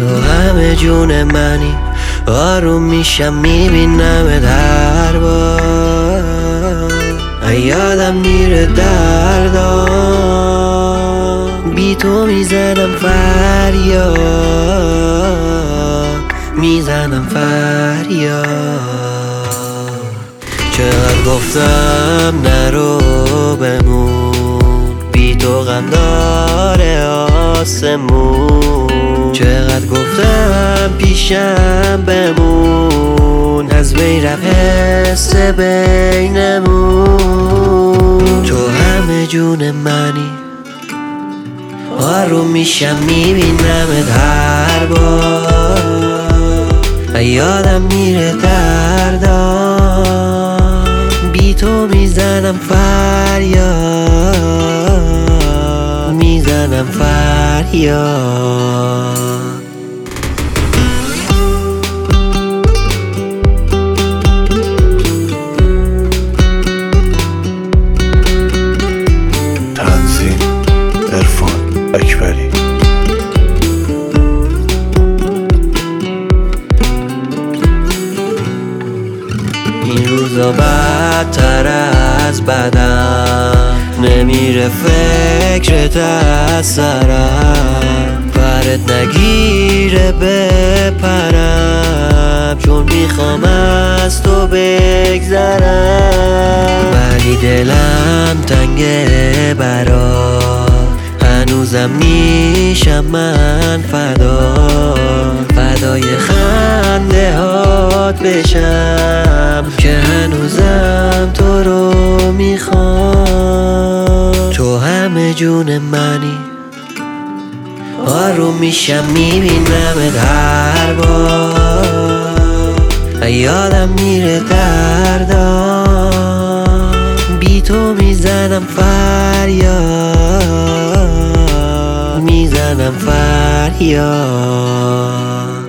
تو همه جون منی، آروم میشم میبینم هر بار. یادم میره دردام، بی تو میزنم فریاد، میزنم فریاد. چقدر گفتم نرو بمون، بی تو غم داره آسمون. چقدر گفتم پیشم بمون، از بین رفت حس بینمون. تو همه جون منی، آروم میشم میبینم هر بار. یادم میره دردام، بی تو میزنم فریاد، میزنم فریاد. تنظیم عرفان اکبری. این روزا بدتر از بدم، نمیره فکرت از سرم. پرت نگیره بپرم، چون میخوام از تو بگذرم. ولی دلم تنگه برات، هنوزم میشم من فدای خنده هات بشم، که هنوزم تو رو میخوام. تو همه جون منی، آروم میشم میبینم هر بار. یادم میره دردام، بی تو میزنم فریاد، میزنم فریاد.